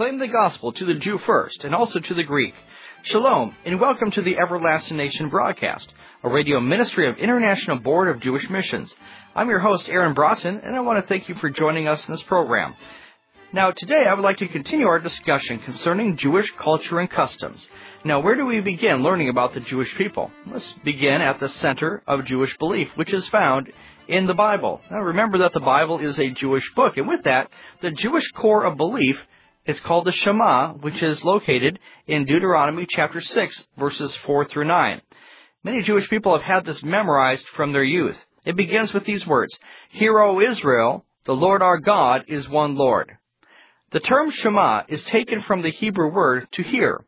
proclaim the gospel to the Jew first, and also to the Greek. Shalom, and welcome to the Everlasting Nation broadcast, a radio ministry of International Board of Jewish Missions. I'm your host, Aaron Broughton, and I want to thank you for joining us in this program. Now, today I would like to continue our discussion concerning Jewish culture and customs. Now, where do we begin learning about the Jewish people? Let's begin at the center of Jewish belief, which is found in the Bible. Now, remember that the Bible is a Jewish book, and with that, the Jewish core of belief is called the Shema, which is located in Deuteronomy chapter 6, verses 4 through 9. Many Jewish people have had this memorized from their youth. It begins with these words, "Hear, O Israel, the Lord our God is one Lord." The term Shema is taken from the Hebrew word to hear.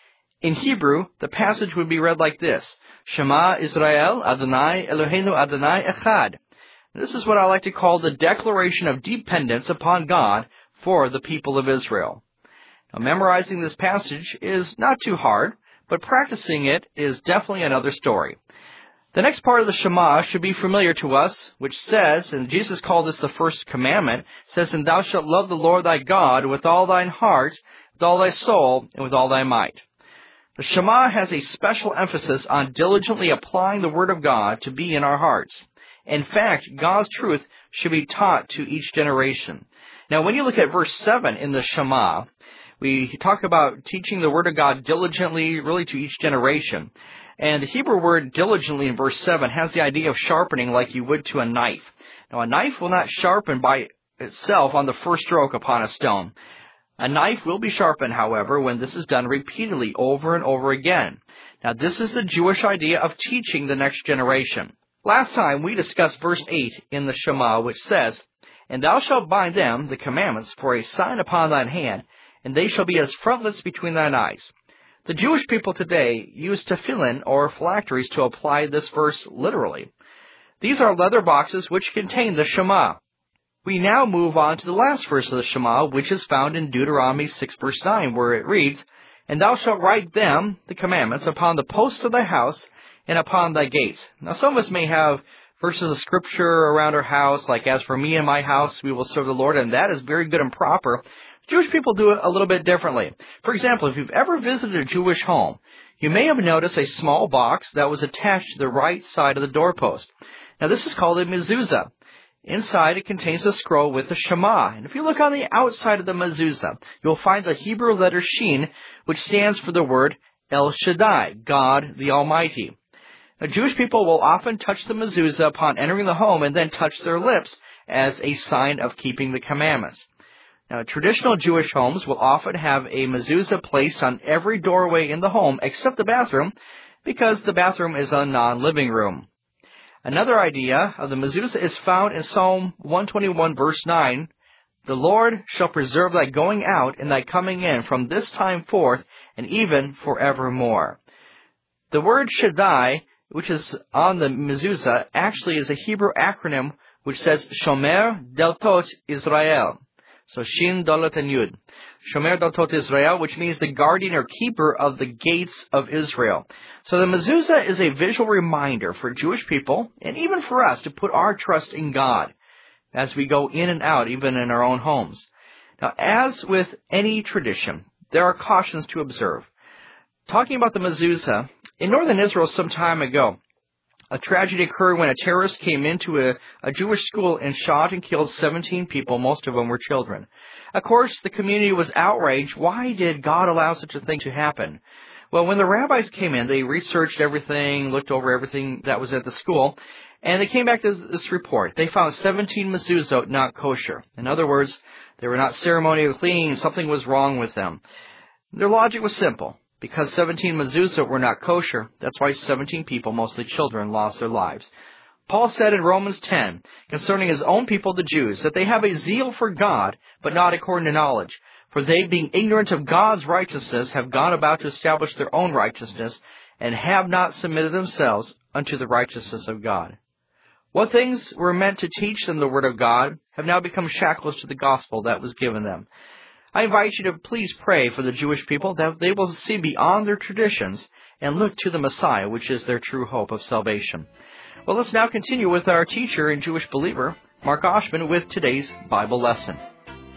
In Hebrew, the passage would be read like this, Shema Israel, Adonai Eloheinu Adonai Echad. This is what I like to call the declaration of dependence upon God for the people of Israel. Now, memorizing this passage is not too hard, but practicing it is definitely another story. The next part of the Shema should be familiar to us, which says, and Jesus called this the first commandment, says, "And thou shalt love the Lord thy God with all thine heart, with all thy soul, and with all thy might." The Shema has a special emphasis on diligently applying the Word of God to be in our hearts. In fact, God's truth should be taught to each generation. Now, when you look at verse 7 in the Shema, we talk about teaching the Word of God diligently, really to each generation. And the Hebrew word diligently in verse 7 has the idea of sharpening like you would to a knife. Now, a knife will not sharpen by itself on the first stroke upon a stone. A knife will be sharpened, however, when this is done repeatedly over and over again. Now, this is the Jewish idea of teaching the next generation. Last time, we discussed verse 8 in the Shema, which says, "And thou shalt bind them, the commandments, for a sign upon thine hand, and they shall be as frontlets between thine eyes." The Jewish people today use tefillin or phylacteries to apply this verse literally. These are leather boxes which contain the Shema. We now move on to the last verse of the Shema, which is found in Deuteronomy 6, verse 9, where it reads, "And thou shalt write them, the commandments, upon the posts of thy house, and upon thy gates." Now, some of us may have verses of Scripture around our house, like, "As for me and my house, we will serve the Lord," and that is very good and proper. Jewish people do it a little bit differently. For example, if you've ever visited a Jewish home, you may have noticed a small box that was attached to the right side of the doorpost. Now, this is called a mezuzah. Inside, it contains a scroll with the Shema. And if you look on the outside of the mezuzah, you'll find the Hebrew letter Shin, which stands for the word El Shaddai, God the Almighty. Now, Jewish people will often touch the mezuzah upon entering the home and then touch their lips as a sign of keeping the commandments. Now, traditional Jewish homes will often have a mezuzah placed on every doorway in the home except the bathroom, because the bathroom is a non-living room. Another idea of the mezuzah is found in Psalm 121, verse 9. "The Lord shall preserve thy going out and thy coming in from this time forth and even forevermore." The word Shaddai, which is on the mezuzah, actually is a Hebrew acronym which says Shomer Deltot Israel. So Shin, Dalet, and Yud. Shomer Deltot Israel, which means the guardian or keeper of the gates of Israel. So the mezuzah is a visual reminder for Jewish people, and even for us, to put our trust in God as we go in and out, even in our own homes. Now, as with any tradition, there are cautions to observe. Talking about the mezuzah, in northern Israel some time ago, a tragedy occurred when a terrorist came into a Jewish school and shot and killed 17 people. Most of them were children. Of course, the community was outraged. Why did God allow such a thing to happen? Well, when the rabbis came in, they researched everything, looked over everything that was at the school, and they came back to this report. They found 17 mezuzot not kosher. In other words, they were not ceremonially clean. Something was wrong with them. Their logic was simple. Because 17 mezuzot were not kosher, that's why 17 people, mostly children, lost their lives. Paul said in Romans 10, concerning his own people, the Jews, that they have a zeal for God, but not according to knowledge. For they, being ignorant of God's righteousness, have gone about to establish their own righteousness, and have not submitted themselves unto the righteousness of God. What things were meant to teach them the Word of God have now become shackles to the gospel that was given them. I invite you to please pray for the Jewish people that they will see beyond their traditions and look to the Messiah, which is their true hope of salvation. Well, let's now continue with our teacher and Jewish believer, Mark Oshman, with today's Bible lesson.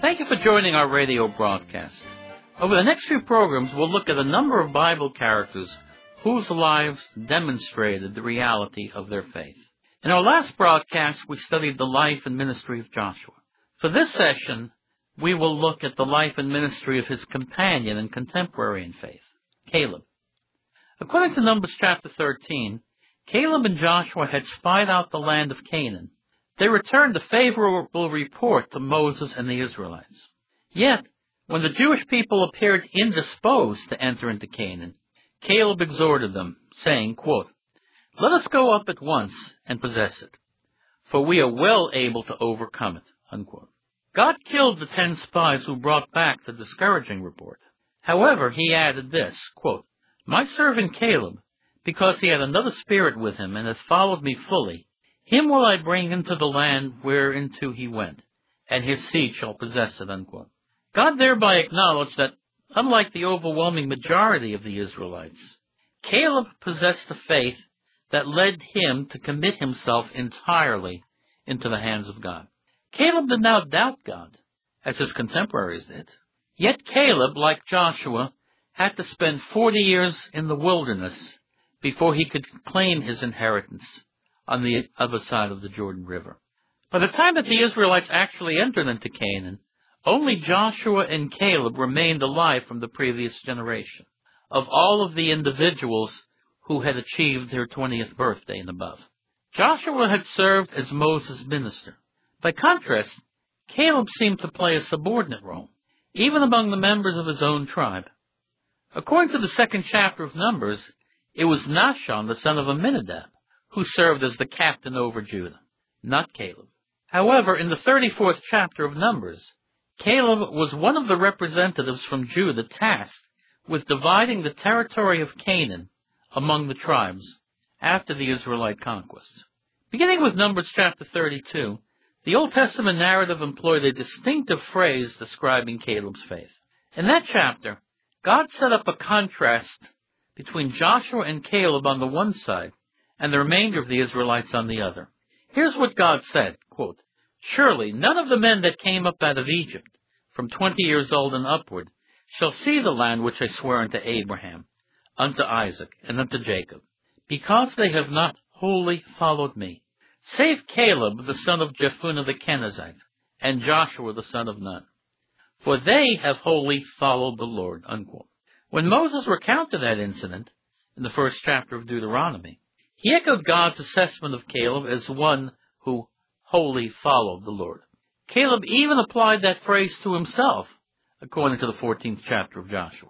Thank you for joining our radio broadcast. Over the next few programs, we'll look at a number of Bible characters whose lives demonstrated the reality of their faith. In our last broadcast, we studied the life and ministry of Joshua. For this session, we will look at the life and ministry of his companion and contemporary in faith, Caleb. According to Numbers chapter 13, Caleb and Joshua had spied out the land of Canaan. They returned a favorable report to Moses and the Israelites. Yet, when the Jewish people appeared indisposed to enter into Canaan, Caleb exhorted them, saying, quote, "Let us go up at once and possess it, for we are well able to overcome it," unquote. God killed the 10 spies who brought back the discouraging report. However, he added this, quote, "My servant Caleb, because he had another spirit with him and hath followed me fully, him will I bring into the land whereinto he went, and his seed shall possess it," unquote. God thereby acknowledged that, unlike the overwhelming majority of the Israelites, Caleb possessed the faith that led him to commit himself entirely into the hands of God. Caleb did not doubt God, as his contemporaries did. Yet Caleb, like Joshua, had to spend 40 years in the wilderness before he could claim his inheritance on the other side of the Jordan River. By the time that the Israelites actually entered into Canaan, only Joshua and Caleb remained alive from the previous generation, of all of the individuals who had achieved their 20th birthday and above. Joshua had served as Moses' minister. By contrast, Caleb seemed to play a subordinate role, even among the members of his own tribe. According to the 2nd chapter of Numbers, it was Nahshon, the son of Amminadab, who served as the captain over Judah, not Caleb. However, in the 34th chapter of Numbers, Caleb was one of the representatives from Judah tasked with dividing the territory of Canaan among the tribes after the Israelite conquest. Beginning with Numbers chapter 32, the Old Testament narrative employed a distinctive phrase describing Caleb's faith. In that chapter, God set up a contrast between Joshua and Caleb on the one side and the remainder of the Israelites on the other. Here's what God said, quote, "Surely none of the men that came up out of Egypt, from 20 years old and upward, shall see the land which I swear unto Abraham, unto Isaac, and unto Jacob, because they have not wholly followed me, save Caleb the son of Jephunneh the Kenizzite, and Joshua the son of Nun. For they have wholly followed the Lord," unquote. When Moses recounted that incident in the 1st chapter of Deuteronomy, he echoed God's assessment of Caleb as one who wholly followed the Lord. Caleb even applied that phrase to himself, according to the 14th chapter of Joshua.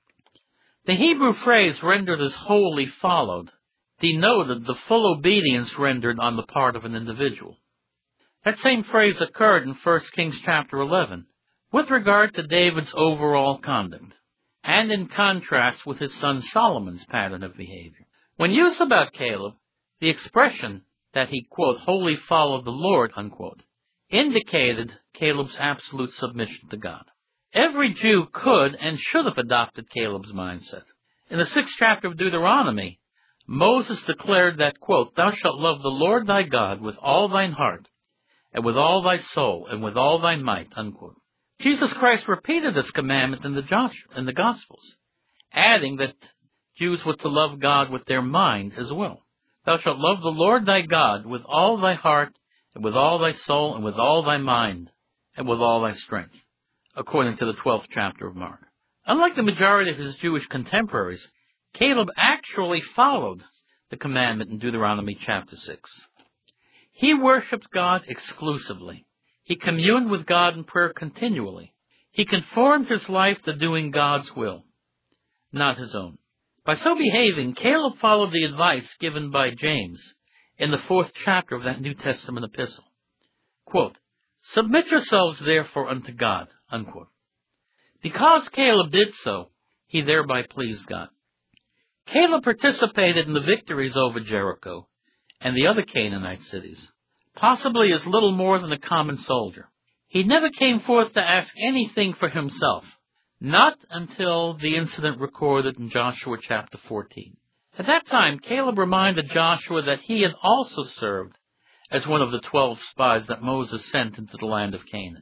The Hebrew phrase rendered as wholly followed denoted the full obedience rendered on the part of an individual. That same phrase occurred in 1 Kings chapter 11 with regard to David's overall conduct, and in contrast with his son Solomon's pattern of behavior. When used about Caleb, the expression that he, quote, "wholly followed the Lord," unquote, indicated Caleb's absolute submission to God. Every Jew could and should have adopted Caleb's mindset. In the 6th chapter of Deuteronomy, Moses declared that, quote, "Thou shalt love the Lord thy God with all thine heart, and with all thy soul, and with all thy might," unquote. Jesus Christ repeated this commandment in the Gospels, adding that Jews were to love God with their mind as well. "Thou shalt love the Lord thy God with all thy heart, and with all thy soul, and with all thy mind, and with all thy strength," according to the 12th chapter of Mark. Unlike the majority of his Jewish contemporaries, Caleb actually followed the commandment in Deuteronomy chapter 6. He worshipped God exclusively. He communed with God in prayer continually. He conformed his life to doing God's will, not his own. By so behaving, Caleb followed the advice given by James in the 4th chapter of that New Testament epistle. Quote, "Submit yourselves therefore unto God," unquote. Because Caleb did so, he thereby pleased God. Caleb participated in the victories over Jericho and the other Canaanite cities, possibly as little more than a common soldier. He never came forth to ask anything for himself, not until the incident recorded in Joshua chapter 14. At that time, Caleb reminded Joshua that he had also served as one of the 12 spies that Moses sent into the land of Canaan.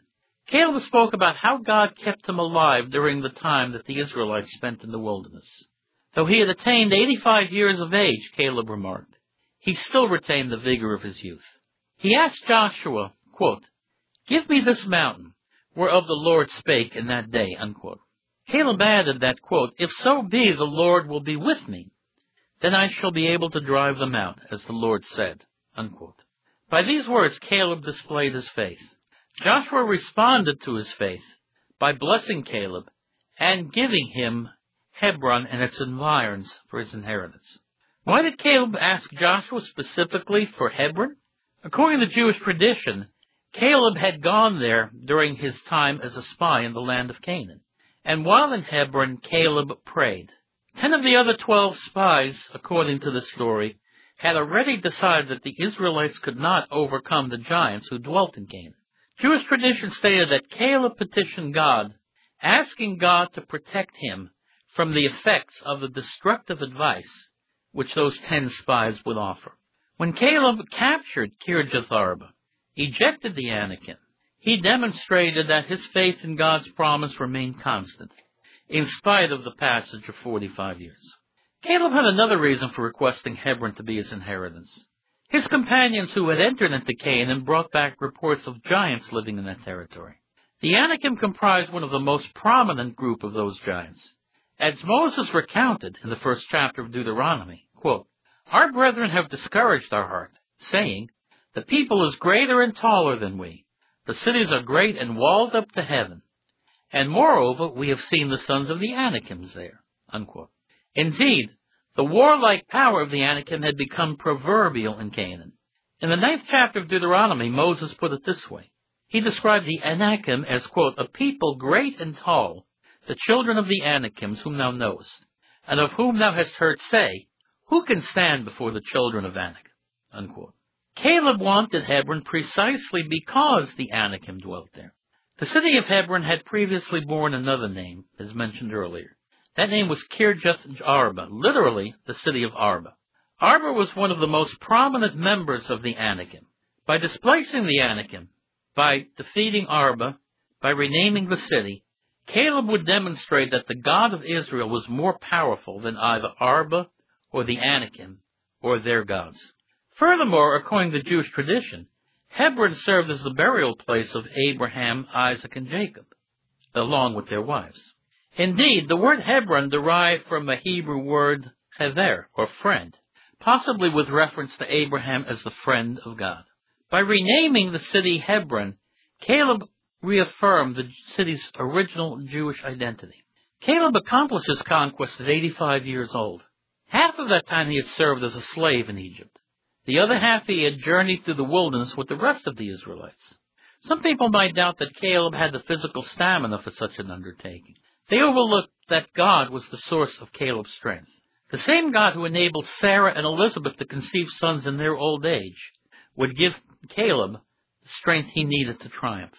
Caleb spoke about how God kept him alive during the time that the Israelites spent in the wilderness. Though he had attained 85 years of age, Caleb remarked, he still retained the vigor of his youth. He asked Joshua, quote, "Give me this mountain, whereof the Lord spake in that day," unquote. Caleb added that, quote, "If so be the Lord will be with me, then I shall be able to drive them out, as the Lord said," unquote. By these words, Caleb displayed his faith. Joshua responded to his faith by blessing Caleb and giving him Hebron and its environs for his inheritance. Why did Caleb ask Joshua specifically for Hebron? According to Jewish tradition, Caleb had gone there during his time as a spy in the land of Canaan. And while in Hebron, Caleb prayed. 10 of the other 12 spies, according to the story, had already decided that the Israelites could not overcome the giants who dwelt in Canaan. Jewish tradition stated that Caleb petitioned God, asking God to protect him from the effects of the destructive advice which those 10 spies would offer. When Caleb captured Kirjath-Arba, ejected the Anakim, he demonstrated that his faith in God's promise remained constant, in spite of the passage of 45 years. Caleb had another reason for requesting Hebron to be his inheritance. His companions who had entered into Canaan brought back reports of giants living in that territory. The Anakim comprised one of the most prominent group of those giants. As Moses recounted in the first chapter of Deuteronomy, quote, "Our brethren have discouraged our heart, saying, the people is greater and taller than we. The cities are great and walled up to heaven. And moreover, we have seen the sons of the Anakims there," unquote. Indeed, the warlike power of the Anakim had become proverbial in Canaan. In the 9th chapter of Deuteronomy, Moses put it this way. He described the Anakim as, quote, "a people great and tall, the children of the Anakims whom thou knowest, and of whom thou hast heard say, who can stand before the children of Anak?" unquote. Caleb wanted Hebron precisely because the Anakim dwelt there. The city of Hebron had previously borne another name, as mentioned earlier. That name was Kirjath-Arba, literally the city of Arba. Arba was one of the most prominent members of the Anakim. By displacing the Anakim, by defeating Arba, by renaming the city, Caleb would demonstrate that the God of Israel was more powerful than either Arba or the Anakim or their gods. Furthermore, according to Jewish tradition, Hebron served as the burial place of Abraham, Isaac, and Jacob, along with their wives. Indeed, the word Hebron derived from a Hebrew word hever, or friend, possibly with reference to Abraham as the friend of God. By renaming the city Hebron, Caleb reaffirmed the city's original Jewish identity. Caleb accomplished his conquest at 85 years old. Half of that time he had served as a slave in Egypt. The other half he had journeyed through the wilderness with the rest of the Israelites. Some people might doubt that Caleb had the physical stamina for such an undertaking. They overlooked that God was the source of Caleb's strength. The same God who enabled Sarah and Elizabeth to conceive sons in their old age would give Caleb the strength he needed to triumph.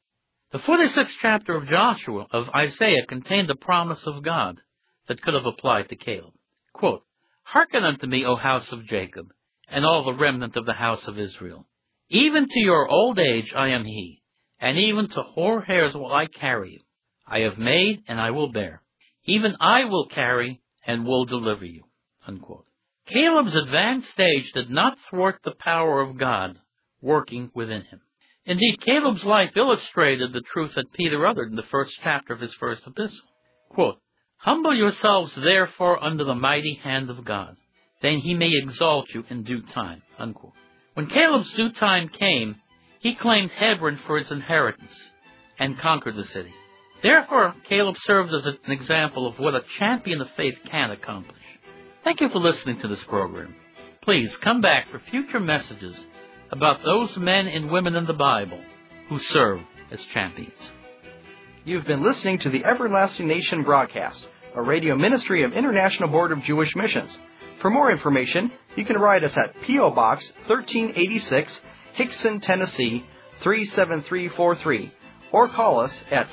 The 46th chapter of Isaiah contained the promise of God that could have applied to Caleb. Quote, "Hearken unto me, O house of Jacob, and all the remnant of the house of Israel. Even to your old age I am he, and even to hoar hairs will I carry you. I have made, and I will bear. Even I will carry, and will deliver you." Unquote. Caleb's advanced stage did not thwart the power of God working within him. Indeed, Caleb's life illustrated the truth that Peter uttered in the first chapter of his first epistle. Quote, "Humble yourselves therefore under the mighty hand of God, then he may exalt you in due time." Unquote. When Caleb's due time came, he claimed Hebron for his inheritance and conquered the city. Therefore, Caleb served as an example of what a champion of faith can accomplish. Thank you for listening to this program. Please come back for future messages about those men and women in the Bible who serve as champions. You've been listening to the Everlasting Nation broadcast, a radio ministry of International Board of Jewish Missions. For more information, you can write us at P.O. Box 1386, Hickson, Tennessee 37343, or call us at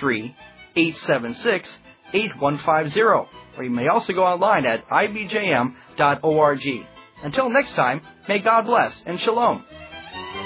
423-876-8150, or you may also go online at ibjm.org. Until next time, may God bless and shalom.